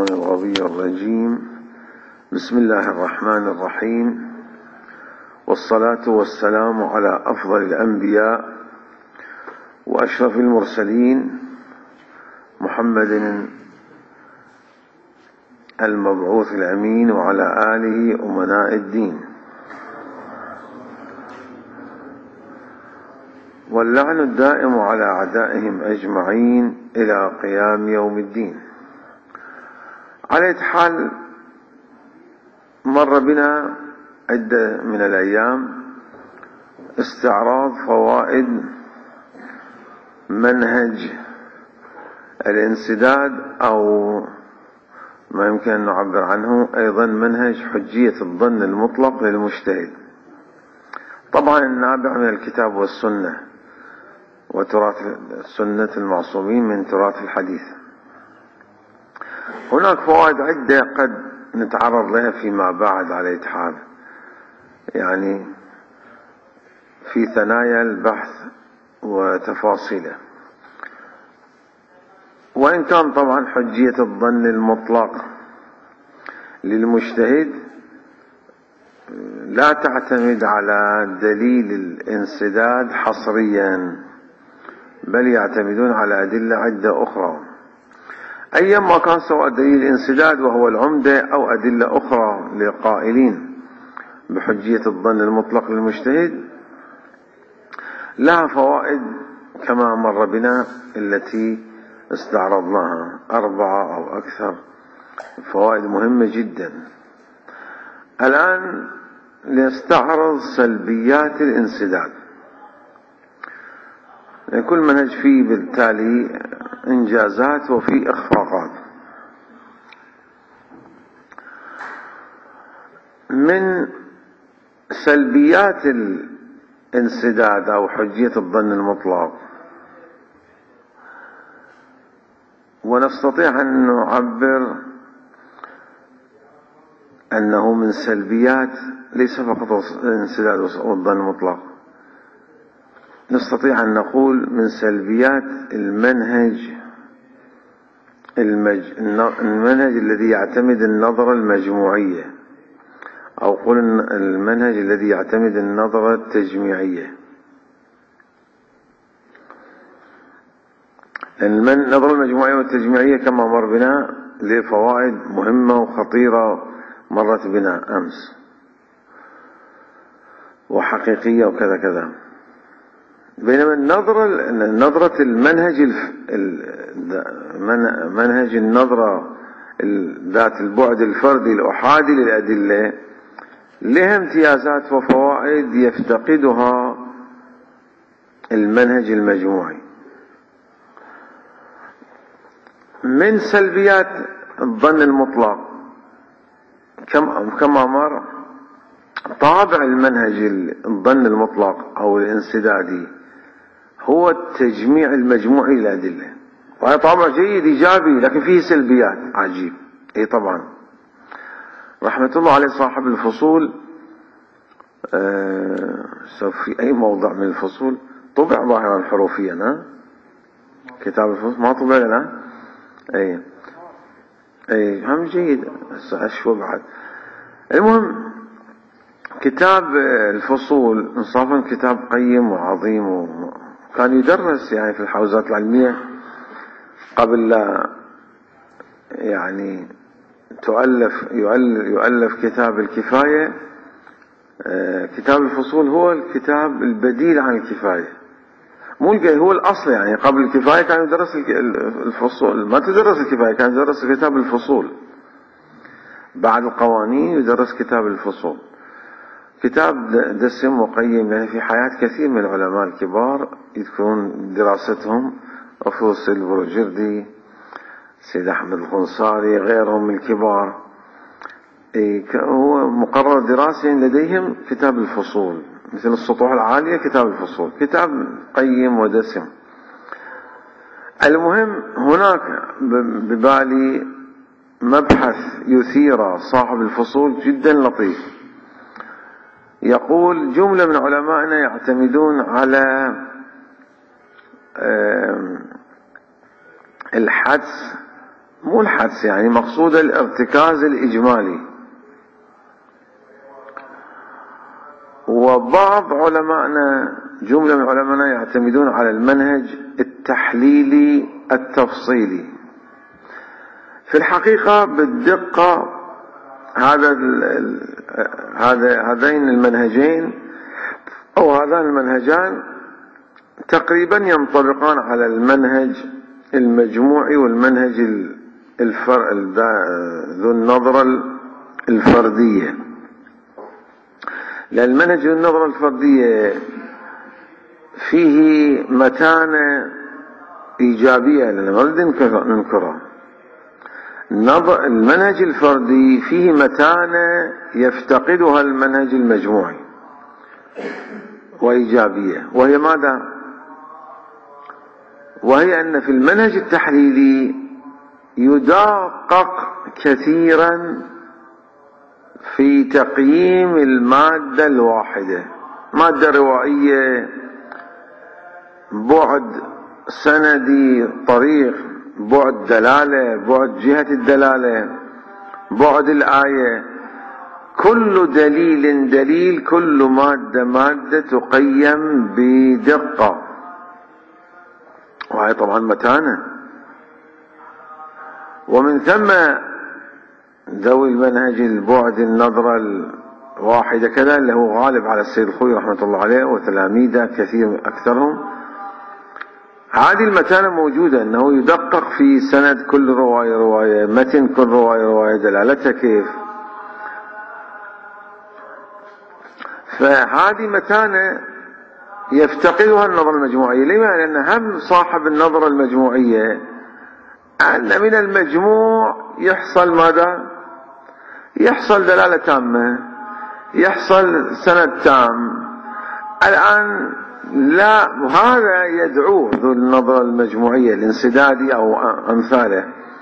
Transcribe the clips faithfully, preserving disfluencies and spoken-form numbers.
الغوي الرجيم. بسم الله الرحمن الرحيم، والصلاة والسلام على أفضل الأنبياء وأشرف المرسلين محمد المبعوث الأمين وعلى آله أمناء الدين، واللعن الدائم على أعدائهم أجمعين إلى قيام يوم الدين. على أي حال، مر بنا عدة من الأيام استعراض فوائد منهج الانسداد، أو ما يمكن أن نعبر عنه أيضا منهج حجية الظن المطلق للمجتهد، طبعا النابع من الكتاب والسنة وتراث سنة المعصومين من تراث الحديث. هناك فوائد عدة قد نتعرض لها فيما بعد على أي حال، يعني في ثنايا البحث وتفاصيله، وإن كان طبعا حجية الظن المطلق للمجتهد لا تعتمد على دليل الانسداد حصريا، بل يعتمدون على أدلة عدة أخرى، أيما كان، سواء دليل الانسداد وهو العمدة أو أدلة أخرى لقائلين بحجية الظن المطلق للمجتهد، لها فوائد كما مر بنا التي استعرضناها، أربعة أو أكثر، فوائد مهمة جدا. الآن لنستعرض سلبيات الانسداد. كل منهج فيه بالتالي إنجازات وفي إخفاقات. من سلبيات الانسداد أو حجية الظن المطلق، ونستطيع أن نعبر أنه من سلبيات ليس فقط الانسداد والظن المطلق، نستطيع أن نقول من سلبيات المنهج المج... المنهج الذي يعتمد النظرة المجموعية، أو قل المنهج الذي يعتمد النظرة التجميعية. النظرة المجموعية والتجميعية كما مر بنا له فوائد مهمة وخطيرة مرت بنا أمس، وحقيقية وكذا كذا، بينما النظرة نظرة المنهج منهج النظرة ذات البعد الفردي الأحادي للأدلة لها امتيازات وفوائد يفتقدها المنهج المجموعي. من سلبيات الظن المطلق كما مر طابع المنهج الظن المطلق أو الانسدادي هو التجميع المجموعي للأدلة، وهذا طابع جيد إيجابي، لكن فيه سلبيات عجيب. اي طبعا رحمة الله عليه صاحب الفصول، أه في أي موضع من الفصول طبع ظاهرا حروفيا، ها كتاب الفصول ما طبع لنا، اي اي هم جيد أشوى بعد. المهم كتاب الفصول انصافا كتاب قيم وعظيم، وكان يدرس يعني في الحوزات العلمية قبل لا يعني تؤلف يؤلف كتاب الكفاية. كتاب الفصول هو الكتاب البديل عن الكفاية، مو هو الأصل، يعني قبل الكفاية كان يدرس الفصول، ما تدرس الكفاية، كان يدرس كتاب الفصول، بعد القوانين يدرس كتاب الفصول. كتاب دسم وقيم، يعني في حياة كثير من العلماء الكبار يذكرون دراستهم، أفوس البروجردي، سيد أحمد القنصاري، غيرهم من الكبار، هو مقرر دراسي لديهم كتاب الفصول، مثل السطوح العالية كتاب الفصول، كتاب قيم ودسم. المهم هناك ببالي مبحث يثير صاحب الفصول جدا لطيف، يقول جملة من علمائنا يعتمدون على الحدس مو الحدس، يعني مقصود الارتكاز الإجمالي. وبعض علمائنا، جملة من علمائنا، يعتمدون على المنهج التحليلي التفصيلي. في الحقيقة بالدقة هذا هذا هذين المنهجين أو هذان المنهجان تقريبا ينطبقان على المنهج المجموعي والمنهج الفر... ذو النظرة الفردية. لأن المنهج ذو النظرة الفردية فيه متانة إيجابية، لأن ما نريد ننكرها. المنهج الفردي فيه متانة يفتقدها المنهج المجموعي وإيجابية، وهي ماذا؟ وهي أن في المنهج التحليلي يدقق كثيرا في تقييم المادة الواحدة، مادة روائية، بعد سندي، طريق، بعد دلالة، بعد جهة الدلالة، بعد الآية، كل دليل دليل، كل مادة مادة تقيم بدقة، وهي طبعا متانة. ومن ثم ذوي المنهج البعد النظرة الواحدة كذا، اللي هو غالب على السيد الخوي رحمة الله عليه وتلاميذه كثير أكثرهم، هذه المتانة موجودة، أنه يدقق في سند كل رواية رواية، متن كل رواية رواية، دلالتها كيف. فهذه متانة يفتقدها النظرة المجموعية. لما؟ لأن هم صاحب النظرة المجموعية أن من المجموع يحصل ماذا؟ يحصل دلالة تامة، يحصل سند تام. الآن لا، هذا يدعوه ذو النظرة المجموعية الانسدادي أو أمثاله،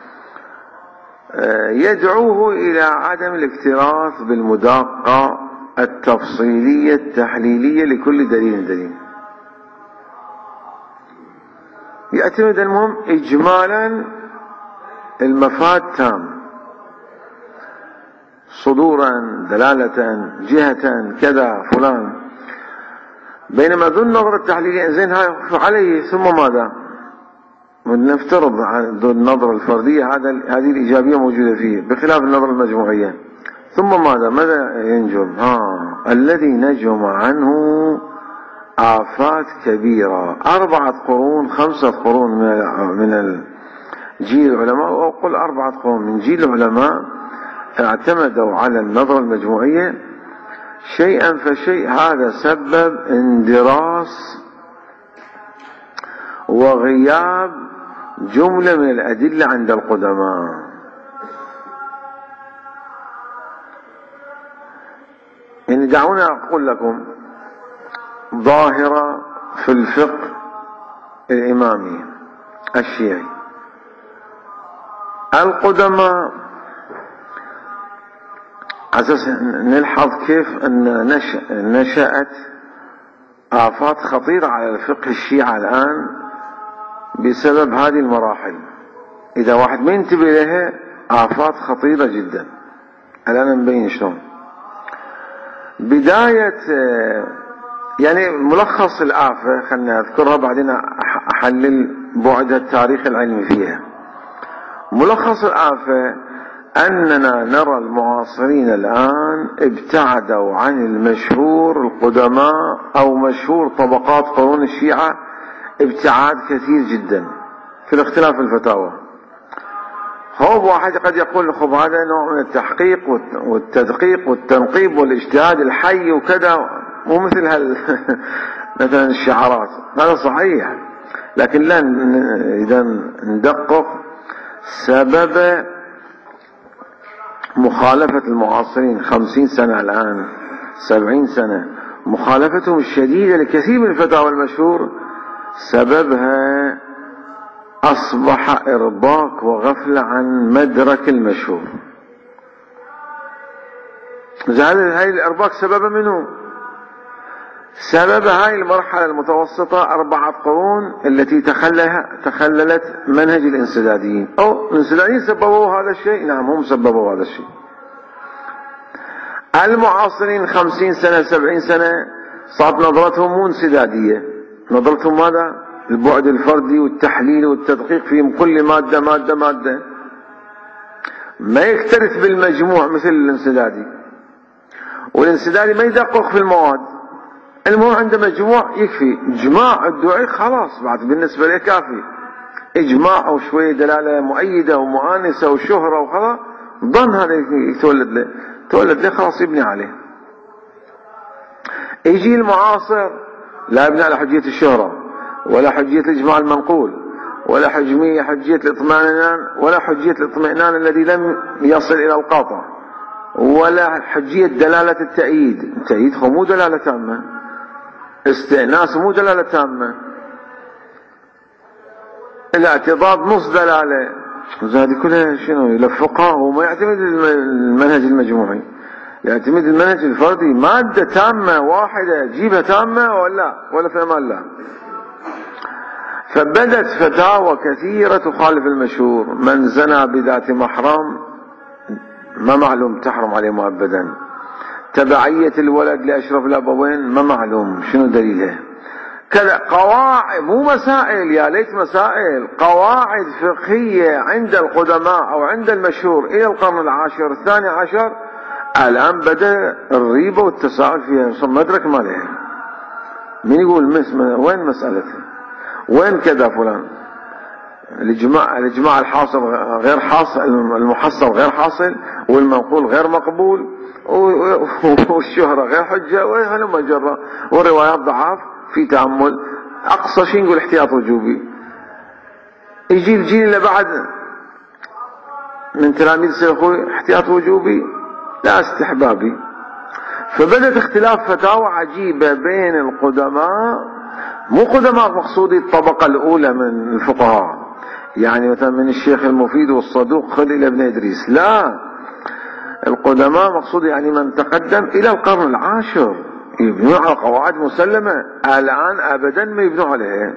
يدعوه إلى عدم الاكتراث بالمداقة التفصيلية التحليلية لكل دليل دليل. يعتمد المهم إجمالا المفاد تام، صدورا، دلالة، جهة، كذا فلان. بينما ذو النظرة التحليلية زين هاي عليه، ثم ماذا؟ نفترض ذو النظرة الفردية هذا هذه الإيجابية موجودة فيه بخلاف النظرة المجموعية، ثم ماذا؟ ماذا ينجم؟ ها الذي نجم عنه آفات كبيرة. أربعة قرون، خمسة قرون من من جيل العلماء، أو قل أربعة قرون من جيل العلماء اعتمدوا على النظرة المجموعية شيئا فشيء. هذا سبب اندراس وغياب جملة من الأدلة عند القدماء. يعني دعونا أقول لكم ظاهرة في الفقه الإمامي الشيعي. القدماء أساس نلحظ كيف أن نشأت آفات خطيرة على الفقه الشيعي الآن بسبب هذه المراحل. إذا واحد ما ينتبه لها آفات خطيرة جدا. الآن نبين شلون. بداية يعني ملخص الآفة خلنا أذكرها بعدين أحلل بعد التاريخ العلمي فيها. ملخص الآفة أننا نرى المعاصرين الآن ابتعدوا عن المشهور القدماء أو مشهور طبقات قرون الشيعة ابتعاد كثير جدا في الاختلاف الفتاوى. هو واحد قد يقول خب هذا نوع من التحقيق والتدقيق والتنقيب والاجتهاد الحي وكذا، مو مثل هال مثلا الشعارات. هذا صحيح، لكن لا إذا ندقق سبب مخالفة المعاصرين خمسين سنة الآن، سبعين سنة، مخالفتهم الشديدة لكثير من الفتاوى المشهور، سببها أصبح إرباك وغفلة عن مدرك المشهور. هذا هاي الإرباك سببه منه سبب هاي المرحلة المتوسطة أربعة قرون التي تخلها تخللت منهج الانسداديين، أو الانسداديين سببوا هذا الشيء، نعم هم سببوا هذا الشيء. المعاصرين خمسين سنة سبعين سنة صارت نظرتهم مو انسدادية، نظرتهم ماذا؟ البعد الفردي والتحليل والتدقيق في كل مادة مادة مادة، ما يكترث بالمجموع مثل الانسدادي. والانسدادي ما يدقق في المواد، المهم عنده مجموع يكفي، اجماع الدعي خلاص بعد بالنسبة له كافي، اجماع او شوية دلالة مؤيدة ومؤانسة وشهرة وخلاص ظن هذا يتولد له، تولد له خلاص يبني عليه. يجي المعاصر لا يبني على حجية الشهرة ولا حجية الإجماع المنقول ولا حجمية حجية الاطمئنان ولا حجية الاطمئنان الذي لم يصل إلى القاطع ولا حجية دلالة التأييد. التأييد هو مو دلالة تامة، استئناس مو دلالة تامة، الاعتضاد نص دلالة، هذه كلها شنو يلفقها. وما يعتمد المنهج المجموعي، يعتمد المنهج الفردي، مادة تامة واحدة جيبها تامة ولا ولا في امان الله. فبدت فتاوى كثيرة تخالف المشهور، من زنى بذات محرم ما معلوم تحرم عليه مؤبدا، تبعية الولد لأشرف الأبوين ما معلوم شنو دليله، كذا قواعد مو مسائل، يا ليت مسائل، قواعد فقهية عند القدماء أو عند المشهور إلى القرن العاشر الثاني عشر. الآن بدأ الريبة والتساؤل فيها، مدرك ما لها، من يقول وين مسألته، وين كذا فلان، الإجماع الإجماع الحاصل غير حاصل، المحصل غير حاصل، والمنقول غير مقبول، والشهرة غير حجة، وهلم جرى، والروايات ضعاف في تأمل. أقصى شيء نقول احتياط وجوبي. يجي الجيل اللي بعد من تلاميذ سيخوي احتياط وجوبي لا استحبابي. فبدت اختلاف فتاوى عجيبة بين القدماء، مو قدماء مقصودي الطبقة الأولى من الفقهاء، يعني مثلا من الشيخ المفيد والصدوق خذ إلى ابن إدريس، لا، القدماء مقصود يعني من تقدم إلى القرن العاشر يبنوا على قواعد مسلمة، الآن أبدا ما يبنوا عليها.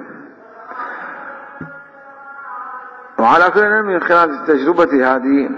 وعلى كل من خلال تجربتي هذه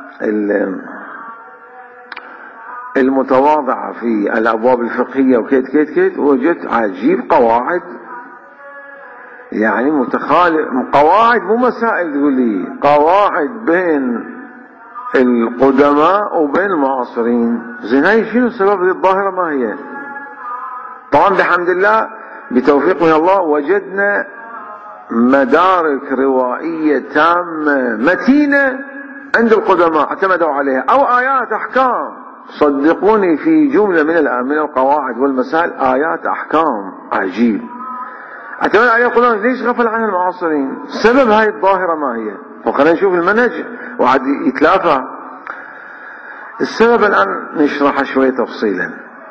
المتواضعة في الأبواب الفقهية وكيت كيت كيت وجدت عجيب قواعد، يعني متخالف، قواعد مو مسائل، تقول لي قواعد بين القدماء وبين المعاصرين. زين هاي شنو سبب هذه الظاهرة؟ ما هي؟ طبعا بحمد الله بتوفيق من الله وجدنا مدارك روائية تامة متينة عند القدماء اعتمدوا عليها، أو آيات أحكام. صدقوني في جملة من من القواعد والمسائل آيات أحكام عجيب اعتمد عليها القدماء. ليش غفل عنها المعاصرين؟ سبب هاي الظاهرة ما هي؟ وخلينا نشوف المنهج وعاد يتلافى. السبب الآن نشرح شوية تفصيلا.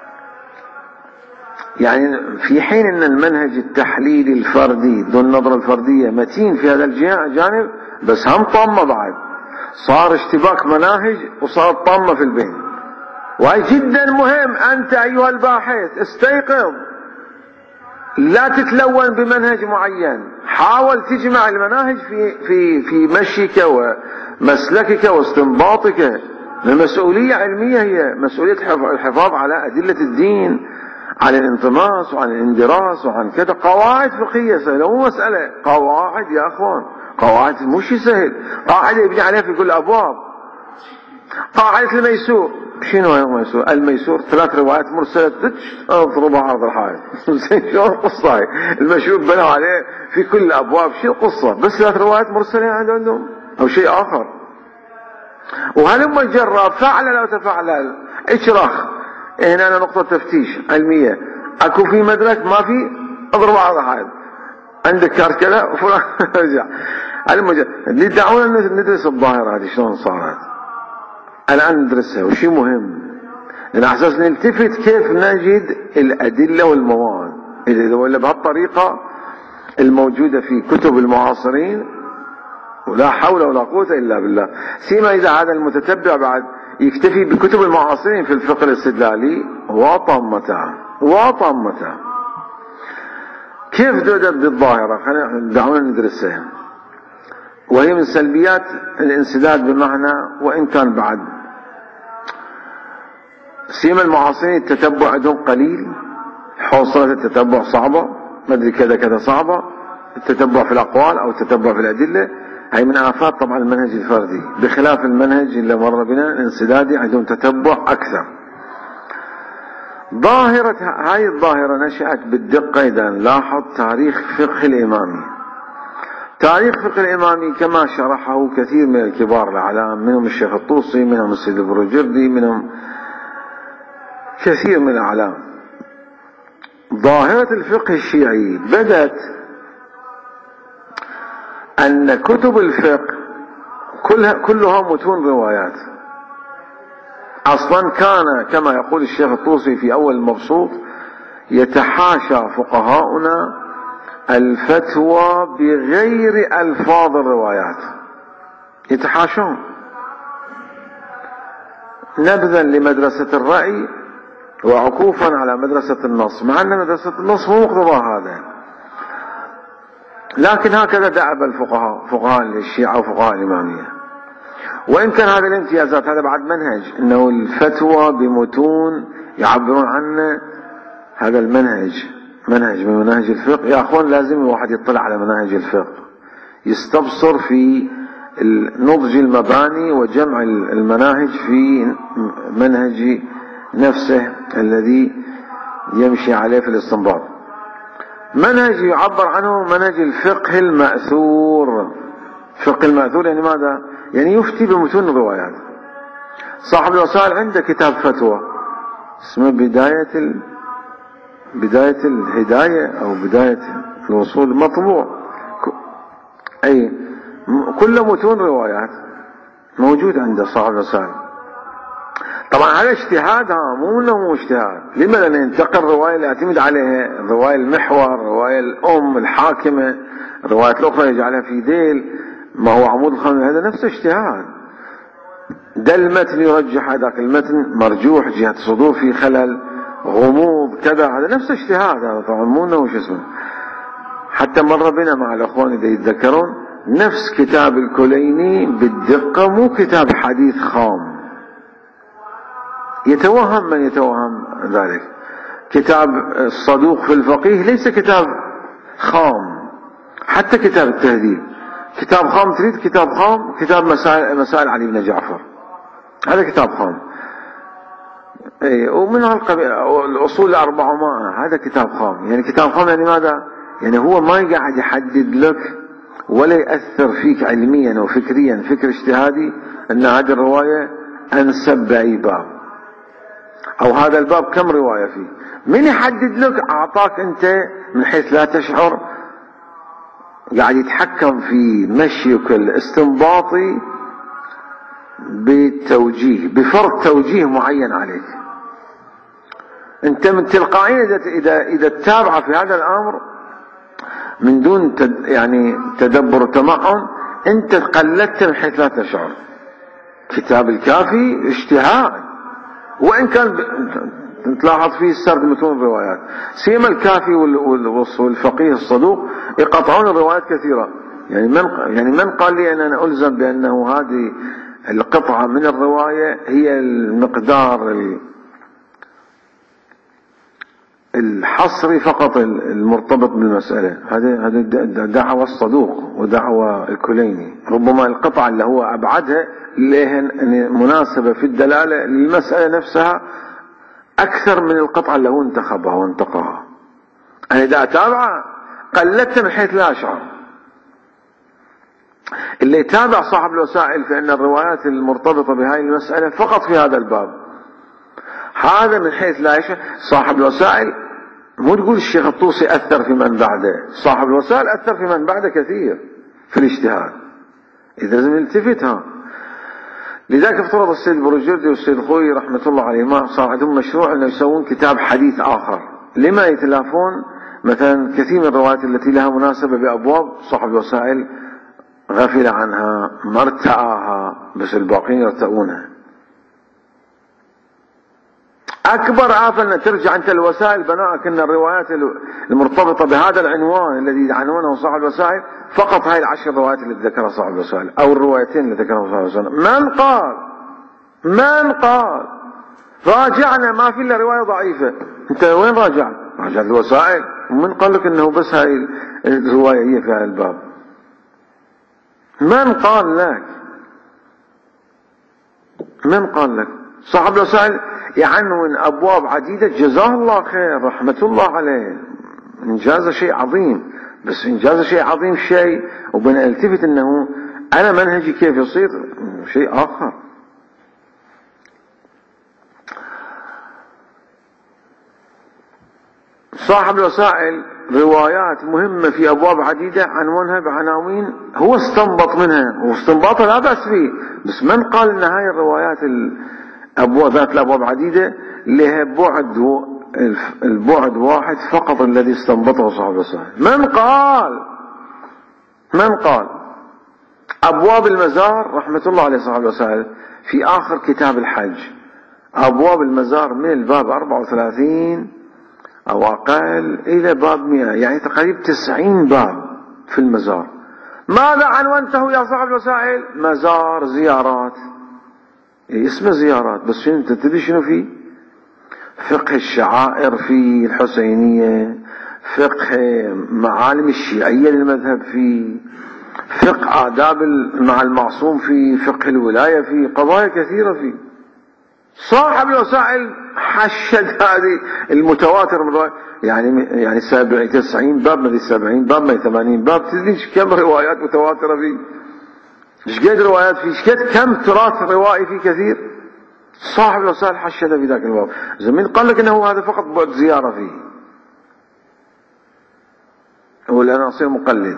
يعني في حين أن المنهج التحليلي الفردي ذو النظرة الفردية متين في هذا الجانب، بس هم طامة بعد، صار اشتباك مناهج وصار طامة في البين. وهي جدا مهم، أنت أيها الباحث استيقظ، لا تتلون بمنهج معين، حاول تجمع المناهج في في في مشيك ومسلكك واستنباطك. المسؤولية علمية، هي مسؤولية الحفاظ على أدلة الدين، عن الانطماس وعن الاندراس وعن كذا. قواعد فقهية سهلة، مو مسألة قواعد يا أخوان، قواعد مش سهل، قاعدة يبني عليها في كل أبواب. قاعدة الميسور، شنو هو الميسور؟ الميسور ثلاث روايات مرسلة اضربها عرض الحائط. شو القصة هاي؟ المشهور بنوا عليه في كل الأبواب، شو القصة؟ بس ثلاث روايات مرسلة عندهم أو شيء آخر. وهلما جرب فعلل أو تفعلل اشرخ، هنا أنا نقطة تفتيش علمية، أكو في مدرك ما في اضرب عرض الحائط، عندك كارت كذا وفلان رجع. اللي دعونا ندرس الظاهرة هذه شلون صارت، الآن ندرسها وشي مهم، لأن أحساس نلتفت كيف نجد الأدلة والمواد، ولا بهالطريقة الموجودة في كتب المعاصرين، ولا حول ولا قوة إلا بالله. سيما إذا هذا المتتبع بعد يكتفي بكتب المعاصرين في الفقه الاستدلالي، هو طامتها وطامتها. كيف تؤدب الظاهرة؟ خلينا دعونا ندرسها، وهي من سلبيات الانسداد، بمعنى وإن كان بعد سيما المعاصرين التتبع عندهم قليل، حوصلة التتبع صعبة، ما ادري كذا كذا صعبة، التتبع في الأقوال أو التتبع في الأدلة، هي من آفات طبعا المنهج الفردي، بخلاف المنهج اللي مر بنا الانسدادي عندهم تتبع أكثر. ظاهرة هاي الظاهرة نشأت بالدقة إذا نلاحظ تاريخ فقه الإمامي. تاريخ فقه الإمامي كما شرحه كثير من الكبار الأعلام، منهم الشيخ الطوسي، منهم السيد البروجردي، منهم كثير من الأعلام. ظاهرة الفقه الشيعي بدأت أن كتب الفقه كلها, كلها متون روايات. أصلا كان كما يقول الشيخ الطوسي في أول المبسوط: يتحاشى فقهاؤنا الفتوى بغير ألفاظ الروايات، يتحاشون نبذا لمدرسة الرأي وعكوفا على مدرسة النص، مع أن مدرسة النص مو مقتضى هذا، لكن هكذا دعب الفقهاء، فقهاء الشيعة وفقهاء الإمامية. وإن كان هذه الامتيازات هذا بعد منهج، أنه الفتوى بمتون يعبرون عنه، هذا المنهج منهج من مناهج الفقه. يا أخوان لازم الواحد يطلع على مناهج الفقه، يستبصر في نضج المباني وجمع المناهج في منهج نفسه الذي يمشي عليه في الاستنباط. منهج يعبر عنه منهج الفقه المأثور. فقه المأثور يعني ماذا؟ يعني يفتي بمتون الروايات. صاحب الوسائل عنده كتاب فتوى اسمه بداية ال... بداية الهداية أو بداية الوصول، مطبوع، أي كل متون روايات موجود عند صاحب الوسائل. طبعا هذا اجتهاد، ها مو انه مو اجتهاد. لما؟ لأن ينتقل الرواية اللي يعتمد عليها، الرواية المحور، الرواية الأم الحاكمة، الروايات الأخرى يجعلها في ذيل ما هو عمود الخامس، هذا نفسه اجتهاد. ده المتن يرجح هذاك المتن مرجوح، جهة صدور في خلل، غموض كذا، هذا نفسه اجتهاد. هذا طبعا مو انه شو اسمه. حتى مر بنا مع الأخوان إذا يتذكرون نفس كتاب الكليني بالدقة، مو كتاب حديث خام، يتوهم من يتوهم ذلك. كتاب الصدوق في الفقيه ليس كتاب خام، حتى كتاب التهذيب كتاب خام. تريد كتاب خام؟ كتاب مسائل, مسائل علي بن جعفر، هذا كتاب خام. اي ومن الأصول الأربعمائة هذا كتاب خام. يعني كتاب خام يعني ماذا؟ يعني هو ما يقعد يحدد لك ولا يأثر فيك علميا وفكريا فكر اجتهادي أن هذه الرواية أنسب بأي باب، أو هذا الباب كم رواية فيه. من يحدد لك؟ أعطاك أنت من حيث لا تشعر، قاعد يتحكم في مشيك الاستنباطي بالتوجيه، بفرض توجيه معين عليك. أنت من تلقائيا إذا إذا تتابع في هذا الأمر من دون تد يعني تدبر وتمعن، أنت قلدت من حيث لا تشعر. كتاب الكافي اجتهاد، وإن كان تلاحظ فيه سرد متون الروايات، سيما الكافي والفقيه الصدوق يقطعون الروايات كثيرة. يعني من يعني من قال لي أن أنا ألزم بأنه هذه القطعة من الرواية هي المقدار الحصري فقط المرتبط بالمسألة؟ هذه هذه دعوة الصدوق ودعوة الكليني. ربما القطعة اللي هو أبعدها لها مناسبة في الدلالة للمسألة نفسها أكثر من القطعة اللي هو انتخبها وانتقاها. أنا إذا أتابع قلدت من حيث لا أشعر. اللي يتابع صاحب الوسائل فإن الروايات المرتبطة بهذه المسألة فقط في هذا الباب، هذا من حيث لا يشعر. صاحب الوسائل مو تقول الشيخ الطوسي أثر في من بعده، صاحب الوسائل أثر في من بعده كثير في الاجتهاد. إذا لازم نلتفتها. لذلك افترض السيد البروجردي والسيد الخوي رحمة الله عليهما صار عندهم مشروع أنه يسوون كتاب حديث آخر. لما يتلافون مثلا كثير من الروايات التي لها مناسبة بأبواب صاحب الوسائل غفل عنها، ما ارتعاها، بس الباقين يرتعونها. أكبر آفة أن ترجع أنت الوسائل بنائك أن الروايات المرتبطة بهذا العنوان الذي عنونه صاحب الوسائل فقط هاي العشر روايات اللي ذكرها صاحب الوسائل أو الروايتين اللي ذكرها صاحب الوسائل. من قال من قال راجعنا ما في إلا رواية ضعيفة. أنت وين راجعت؟ راجعت الوسائل. ومن قال لك أنه بس هاي الرواية هي في هذا الباب؟ من قال لك؟ من قال لك؟ صاحب الوسائل يعنون أبواب عديدة جزاه الله خير رحمة الله عليه، إنجاز شيء عظيم، بس إنجاز شيء عظيم شيء وبنلتفت أنه أنا منهجي كيف يصير شيء آخر. صاحب الوسائل روايات مهمة في أبواب عديدة عنوانها بعناوين هو استنبط منها، واستنباطها لا بأس فيه، بس من قال أن هاي الروايات الأبواب ذات الأبواب عديدة لها بعد البعد واحد فقط الذي استنبطه صاحب الوسائل؟ من قال؟ من قال؟ أبواب المزار رحمة الله عليه صاحب الوسائل في آخر كتاب الحج، أبواب المزار من الباب أربعة وثلاثين أو أقل إلى باب مئة، يعني تقريبا تسعين باب في المزار. ماذا عنوانته يا صاحب الوسائل؟ مزار زيارات. إيه اسمه زيارات، بس شنو انت تدري شنو فيه؟ فقه الشعائر في الحسينية، فقه معالم الشيعية للمذهب فيه، فقه آداب مع المعصوم في فقه الولاية في قضايا كثيرة فيه. صاحب الوسائل حشد هذه المتواتر من رواية، يعني يعني سبعين تسعين باب، ما سبعين باب، ما ثمانين باب، تدري كم روايات متواترة فيه؟ ايش قد روايات فيه؟ ايش قد كم تراث روائي فيه كثير؟ صاحب الوسائل حشد في ذاك الباب. زميل قال لك انه هذا فقط بعد زيارة فيه، ولا انا اصير مقلد.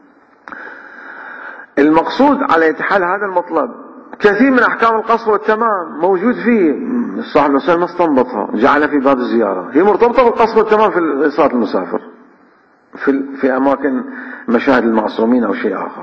المقصود على يتحل هذا المطلب كثير من احكام القصر والتمام موجود فيه، صاحب الوسائل ما استنبطها جعلها في باب الزيارة، هي مرتبطة بالقصر والتمام في إصابة المسافر في في اماكن مشاهد المعصومين او شيء اخر.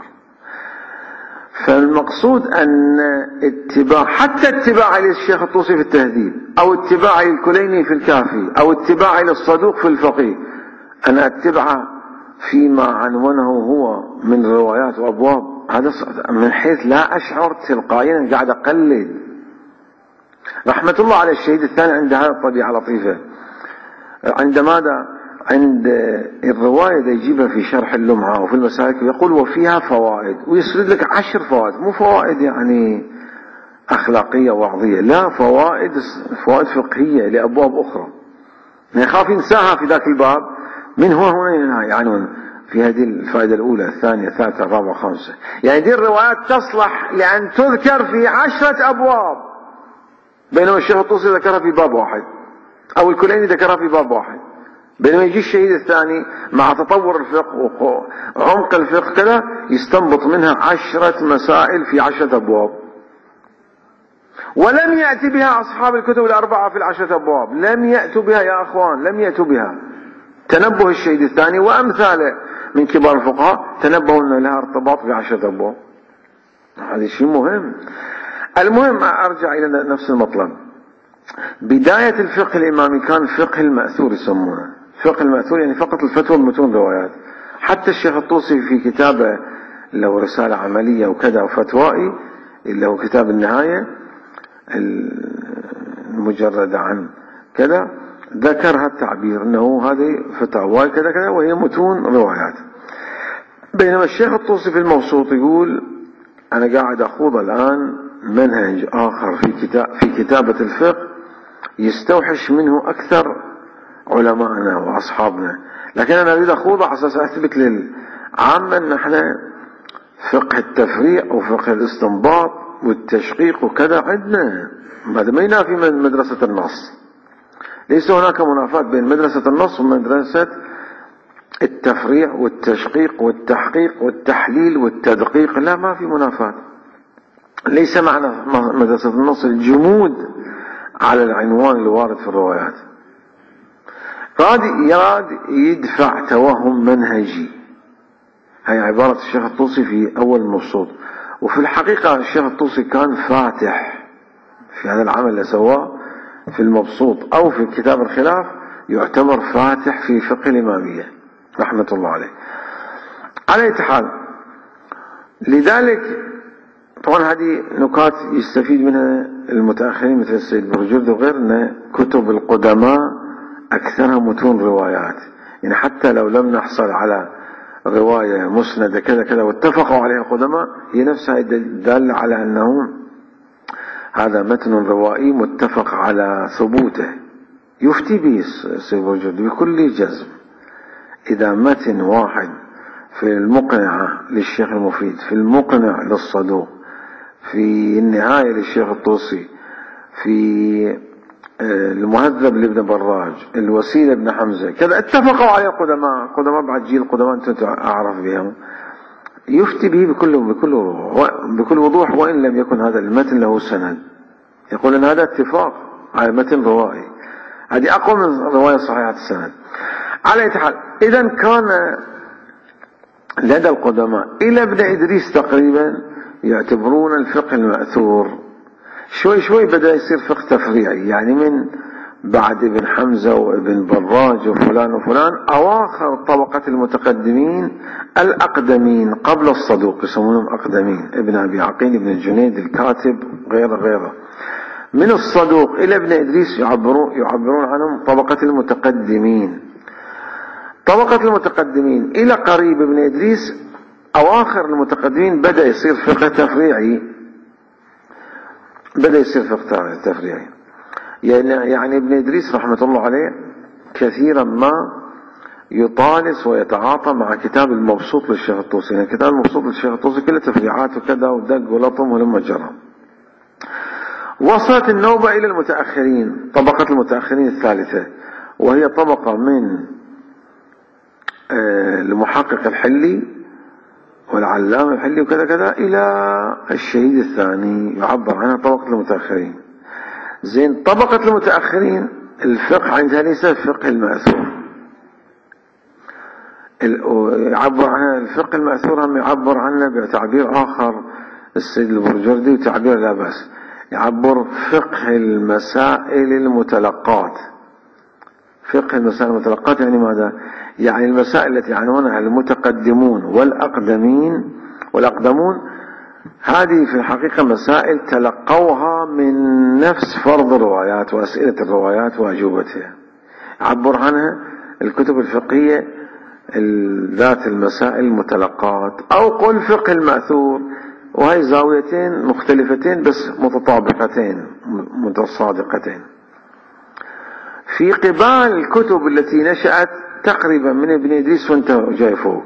فالمقصود ان اتباع حتى اتباع للشيخ الطوسي في التهذيب او اتباع للكليني في الكافي او اتباع للصدوق في الفقيه، انا اتبعه فيما عنونه هو من روايات وابواب، هذا من حيث لا اشعر تلقائيا قاعد اقلد. رحمة الله على الشهيد الثاني عند هذه الطبيعة لطيفة، عند ماذا؟ عند الرواية ده يجيبها في شرح اللمعة وفي المسالك يقول وفيها فوائد، ويسرد لك عشر فوائد، مو فوائد يعني أخلاقية وعظية، لا، فوائد فوائد فقهية لأبواب أخرى يخاف ينساها في ذاك الباب. من هو هنا يعني في هذه الفائدة الأولى الثانية الثالثة الرابعة الخامسة، يعني دي الروايات تصلح لأن تذكر في عشرة أبواب، بينما الشيخ الطوسي ذكرها في باب واحد أو الكليني ذكرها في باب واحد، بينما يجي الشهيد الثاني مع تطور الفقه وعمق الفقه كذا يستنبط منها عشرة مسائل في عشرة أبواب. ولم يأتي بها أصحاب الكتب الأربعة في العشرة أبواب، لم يأتوا بها يا أخوان، لم يأتوا بها. تنبه الشهيد الثاني وأمثاله من كبار الفقهاء تنبهوا أن لها ارتباط بعشرة أبواب. هذا شيء مهم. المهم أرجع إلى نفس المطلب. بداية الفقه الإمامي كان فقه المأثور يسمونه، فقه المأثور يعني فقط الفتوى بمتون روايات. حتى الشيخ الطوسي في كتابه له رسالة عملية وكذا وفتوائي اللي هو كتاب النهاية المجرد عن كذا ذكر هالتعبير انه هذه فتاوى كذا كذا وهي متون روايات. بينما الشيخ الطوسي في الموسوط يقول انا قاعد اخوض الان منهج اخر في كتاب في كتابة الفقه يستوحش منه اكثر علماءنا واصحابنا، لكن انا اريد اخوض على اساس اثبت للعامة ان احنا فقه التفريع وفقه الاستنباط والتشقيق وكذا عندنا، هذا ما ينافي من مدرسة النص. ليس هناك منافاة بين مدرسة النص ومدرسة التفريع والتشقيق والتحقيق والتحليل والتدقيق، لا، ما في منافاة. ليس معنى مدرسة النص الجمود على العنوان الوارد في الروايات، راد يراد يدفع توهم منهجي. هي عبارة الشيخ الطوسي في أول المبسوط. وفي الحقيقة الشيخ الطوسي كان فاتح في هذا العمل اللي سواه، في المبسوط أو في كتاب الخلاف يعتبر فاتح في فقه الإمامية رحمة الله عليه. على أي حال، لذلك طبعا هذه نكات يستفيد منها المتأخرين مثل السيد البروجردي وغيرنا. كتب القدماء أكثرها متون روايات، يعني حتى لو لم نحصل على رواية مسندة كذا كذا واتفقوا عليها القدماء، هي نفسها دل على أنه هذا متن روائي متفق على ثبوته يفتي به السيد البروجردي بكل جزم. إذا متن واحد في المقنعة للشيخ المفيد، في المقنع للصدوق، في النهاية للشيخ الطوسي، في المهذب لابن براج، الوسيلة ابن حمزة، كذا اتفقوا عليه القدماء. القدماء بعد جيل القدماء انت أعرف بهم، يفتي به بكل بكل بكل وضوح، وإن لم يكن هذا المتن له سند. يقول ان هذا اتفاق على متن روائي، هذه أقوى من رواية صحيحة السند. على أي حال، إذا كان لدى القدماء إلى ابن إدريس تقريبا يعتبرون الفقه المأثور. شوي شوي بدأ يصير فقه تفريعي، يعني من بعد ابن حمزة وابن براج وفلان وفلان أواخر طبقة المتقدمين الأقدمين قبل الصدوق يسمونهم أقدمين، ابن أبي عقيل، ابن الجنيد الكاتب، غيره غيره. من الصدوق إلى ابن إدريس يعبرون, يعبرون عنهم طبقة المتقدمين. طبقة المتقدمين إلى قريب ابن إدريس أواخر المتقدمين بدأ يصير فقه تفريعي، بدأ يصير فقه تفريعي. يعني, يعني ابن إدريس رحمة الله عليه كثيرا ما يطالس ويتعاطى مع كتاب المبسوط للشيخ الطوسي. يعني كتاب المبسوط للشيخ الطوسي كله تفريعات وكذا ودق ولطم ولما جرى. وصلت النوبة إلى المتأخرين، طبقة المتأخرين الثالثة، وهي طبقة من المحقق الحلي والعلامة الحلي وكذا كذا إلى الشهيد الثاني، يعبر عنها طبقة المتأخرين. زين، طبقة المتأخرين الفقه عندها ليس الفقه المأثور، يعبر عنها الفقه المأثور، هم يعبر عنه بتعبير آخر السيد البروجردي وتعبير لا بأس، يعبر فقه المسائل المتلقات. فقه المسائل المتلقات يعني ماذا؟ يعني المسائل التي عنوانها المتقدمون والأقدمين والأقدمون، هذه في الحقيقة مسائل تلقوها من نفس فرض الروايات وأسئلة الروايات وأجوبتها. عبر عنها الكتب الفقهية ذات المسائل المتلقات، أو قل فقه المأثور، وهي زاويتين مختلفتين بس متطابقتين متصادقتين. في قبال الكتب التي نشأت تقريبا من ابن إدريس وانت جاي فوق،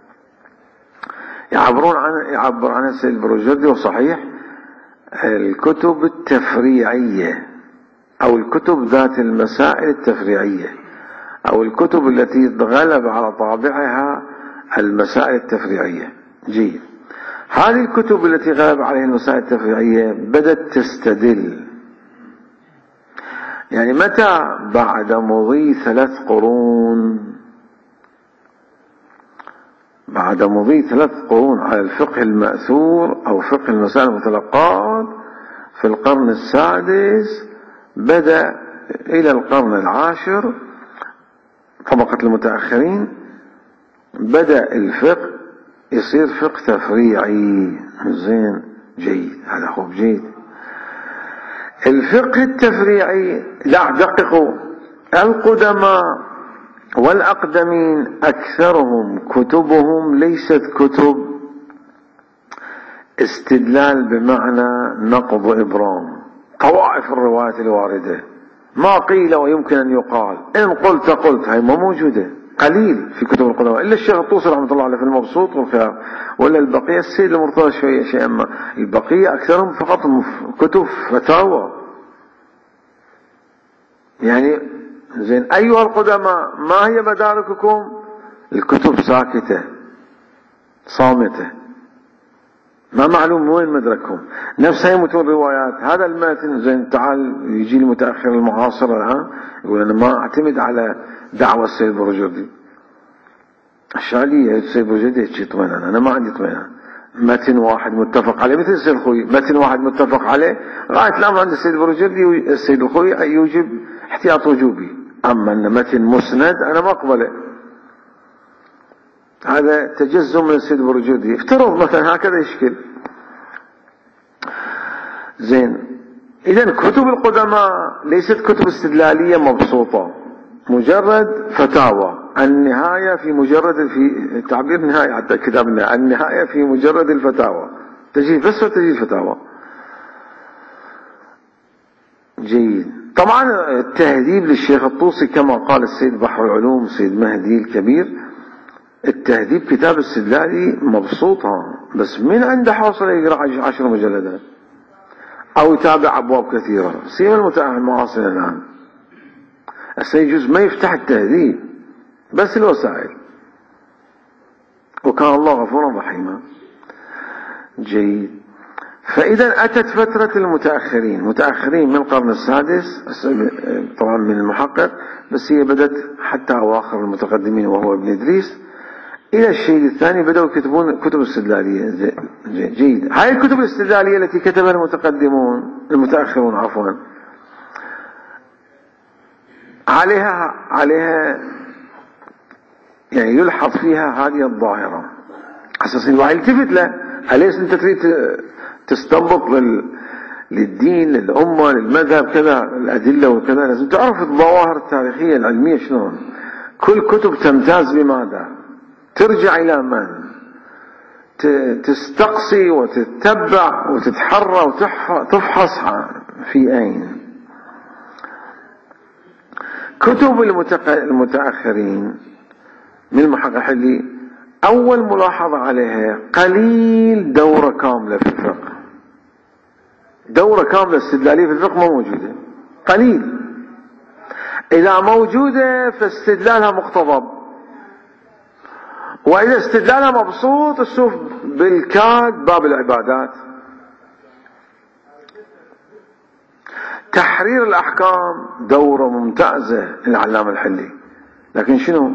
يعبرون عن يعبر عنها السيد البروجردي، وصحيح الكتب التفريعية أو الكتب ذات المسائل التفريعية، أو الكتب التي غلب على طابعها المسائل التفريعية. جيد، هذه الكتب التي غلب عليها المسائل التفريعية بدأت تستدل. يعني متى؟ بعد مضي ثلاث قرون، بعد مضي ثلاث قرون على الفقه المأثور أو فقه المسائل المتلقات في القرن السادس، بدأ إلى القرن العاشر طبقة المتأخرين بدأ الفقه يصير فقه تفريعي. زين، جيد، هذا هو جيد. الفقه التفريعي، لا دققوا، القدماء والأقدمين أكثرهم كتبهم ليست كتب استدلال بمعنى نقض إبرام، طوائف الروايات الواردة، ما قيل ويمكن أن يقال، إن قلت قلت، هاي ما موجودة، قليل في كتب القدماء، إلا الشيخ الطوسي رحمة الله عليه في المبسوط والخيار، ولا البقية السيد المرتضى شوية شيء، أما البقية أكثرهم فقط كتب فتاوى. يعني زين، أيها القدماء ما هي مدارككم؟ الكتب ساكتة صامتة، ما معلوم وين مدركهم. نفس هي متون روايات، هذا المتن زين، تعال يجي المتأخر المعاصر الآن يقول أنا ما أعتمد على دعوة السيد البروجردي، الشالية السيد البروجردي يطمئنان، أنا ما عندي اطمئنان، متن واحد متفق عليه مثل السيد الخوي، متن واحد متفق عليه غاية الأمر عند السيد البروجردي السيد الخوي يوجب احتياط وجوبي. أما أن متن مسند أنا ما أقبله، هذا تجزم من السيد البروجردي. افترض مثلا هكذا يشكل زين. إذن كتب القدماء ليست كتب استدلالية مبسوطة، مجرد فتاوى. النهاية في مجرد، في تعبير نهاية حتى كتابنا، النهاية في مجرد الفتاوى، تجي بس وتجي الفتاوى. جيد. طبعا التهذيب للشيخ الطوسي كما قال السيد بحر العلوم السيد مهدي الكبير، التهذيب كتاب استدلالي مبسوطة، بس من عنده حوصلة يقرأ عشر مجلدات أو يتابع أبواب كثيرة، سيما المتأهل المعاصر الآن السيجوز ما يفتح التهذيب بس الوسائل، وكان الله غفورا رحيما. جيد. فإذا أتت فترة المتأخرين، متأخرين من القرن السادس طبعا من المحقق، بس هي بدت حتى أواخر المتقدمين وهو ابن إدريس. إلى الشيء الثاني بدأوا يكتبون كتب استدلالية. جيد. هاي الكتب الاستدلالية التي كتبها المتقدمون المتأخرون عفوا عليها عليها يعني يلحظ فيها هذه الظاهرة، أساس الواحد يلتفت له. أليس أنت تريد تستنبط لل... للدين للأمة للمذهب كذا الأدلة وكذا، لازم تعرف الظواهر التاريخية العلمية شلون. كل كتب تمتاز بماذا؟ ترجع إلى من؟ تستقصي وتتبع وتتحرى وتفحص في أين. كتب المتأخرين من المحقق اللي أول ملاحظة عليها قليل دورة كاملة في الفقه، دورة كاملة استدلالية في الفقه ما موجودة، قليل. إذا موجودة فاستدلالها مقتضب، وإذا استدلالها مبسوط تشوف بالكاد باب العبادات. تحرير الأحكام دورة ممتازة للعلامة الحلي، لكن شنو؟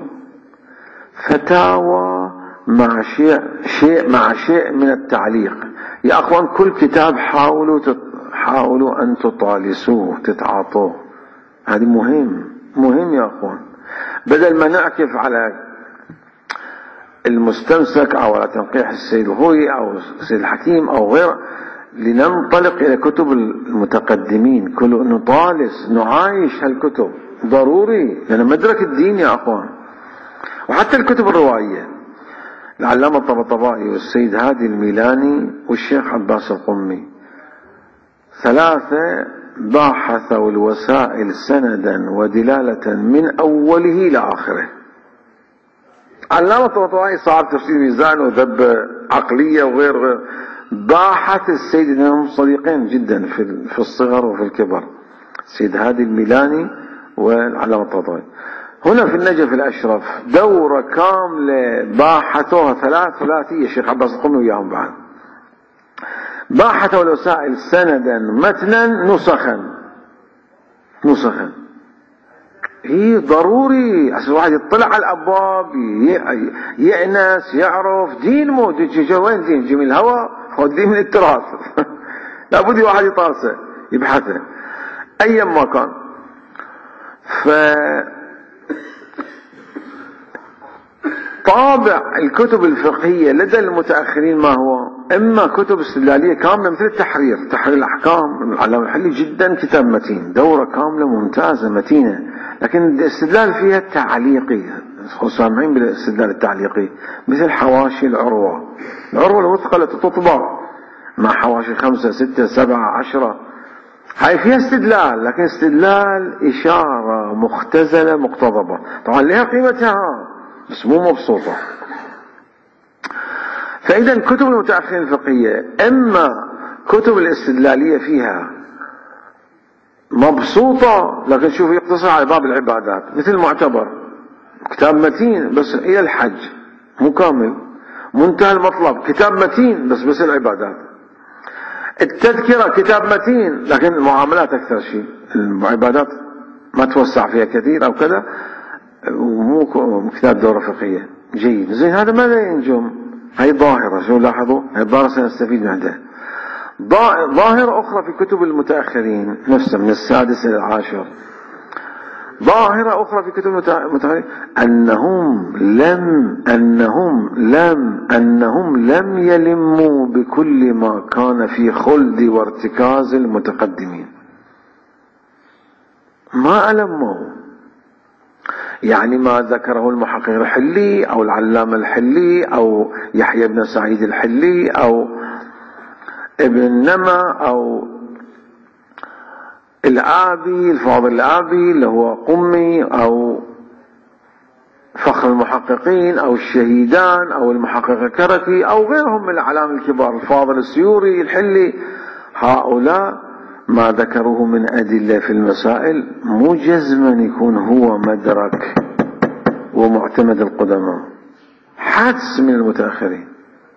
فتاوى مع شيء شيء مع شيء من التعليق. يا أخوان كل كتاب حاولوا تت... حاولوا أن تطالسوه تتعاطوه، هذه مهم مهم يا أخوان. بدل ما نعكف على المستمسك أو على تنقيح السيد الهوي أو السيد الحكيم أو غيره، لننطلق إلى كتب المتقدمين، كل نطالس نعايش هالكتب ضروري لأن مدرك الدين يا أخوان. وحتى الكتب الروائية، العلامة الطبطبائي والسيد هادي الميلاني والشيخ عباس القمي، ثلاثة باحثوا الوسائل سندا ودلالة من أوله إلى آخره. علامة الطبطبائي صعب تفسير ميزان وذب عقلية وغير غير، باحث السيد، انهم صديقين جدا في في الصغر وفي الكبر، السيد هادي الميلاني والعلامة الطبطبائي. هنا في النجف الأشرف دورة كاملة باحثوها، ثلاث ثلاثية الشيخ عباس القمي وياهم بعد، باحثوا الوسائل سندا متنا نسخا نسخا. هي ضروري عشان الواحد يطلع على الأبواب يأنس يعرف دين مو تجي وين دين جي من الهواء هو الدين من التراث لابد واحد يطارسه يبحثه أيا ما كان. ف طابع الكتب الفقهية لدى المتأخرين ما هو؟ إما كتب استدلالية كاملة مثل التحرير، تحرير الأحكام العلامة الحلي جدا كتاب متين، دورة كاملة ممتازة متينة، لكن الاستدلال فيها تعليقي، سامعين بالاستدلال التعليقي، مثل حواشي العروة، العروة المثقلة تطبع مع حواشي خمسة ستة سبعة عشرة، هاي فيها استدلال، لكن استدلال إشارة مختزلة مقتضبة، طبعا لها قيمتها بس مو مبسوطة. فإذا كتب المتأخرين الفقهية إما كتب الاستدلالية فيها مبسوطة، لكن شوف يقتصر على باب العبادات، مثل المعتبر كتاب متين بس إلى الحج مو كامل، منتهى المطلب كتاب متين بس بس العبادات، التذكرة كتاب متين لكن المعاملات أكثر شيء، العبادات ما توسع فيها كثير أو كذا، ومو كتاب دورة فقهية. جيد. زين هذا ماذا ينجم؟ هي ظاهرة، شو لاحظوا؟ هي ظاهرة سنستفيد منها. ظاهرة أخرى في كتب المتأخرين نفسها من السادس إلى العاشر، ظاهرة أخرى في كتب المتأخرين أنهم لم أنهم لم أنهم لم يلموا بكل ما كان في خلد وارتكاز المتقدمين، ما ألموا. يعني ما ذكره المحقق الحلي أو العلامة الحلي أو يحيى بن سعيد الحلي أو ابن نما أو الآبي الفاضل الآبي اللي هو قمي أو فخر المحققين أو الشهيدان أو المحقق الكركي أو غيرهم من الأعلام الكبار، الفاضل السيوري الحلي، هؤلاء ما ذكروه من أدلة في المسائل مو جزما يكون هو مدرك ومعتمد القدماء، حدس من المتأخرين،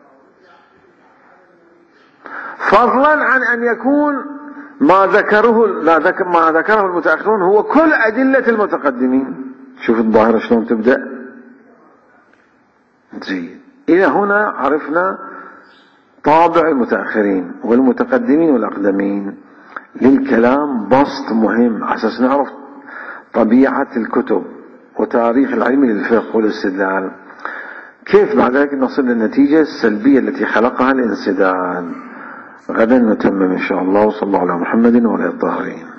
فضلا عن أن يكون ما ذكره لا ذكر ما ذكره المتأخرون هو كل أدلة المتقدمين. شوف الظاهرة شلون تبدأ. جيد، إلى هنا عرفنا طابع المتأخرين والمتقدمين والأقدمين. للكلام بسط مهم أساس نعرف طبيعة الكتب وتاريخ العلم للفقه والاستدلال، كيف بعد ذلك نصل للنتيجة السلبية التي خلقها الانسداد. غدا نتمم إن شاء الله، وصلى الله على محمد وعلى الطاهرين.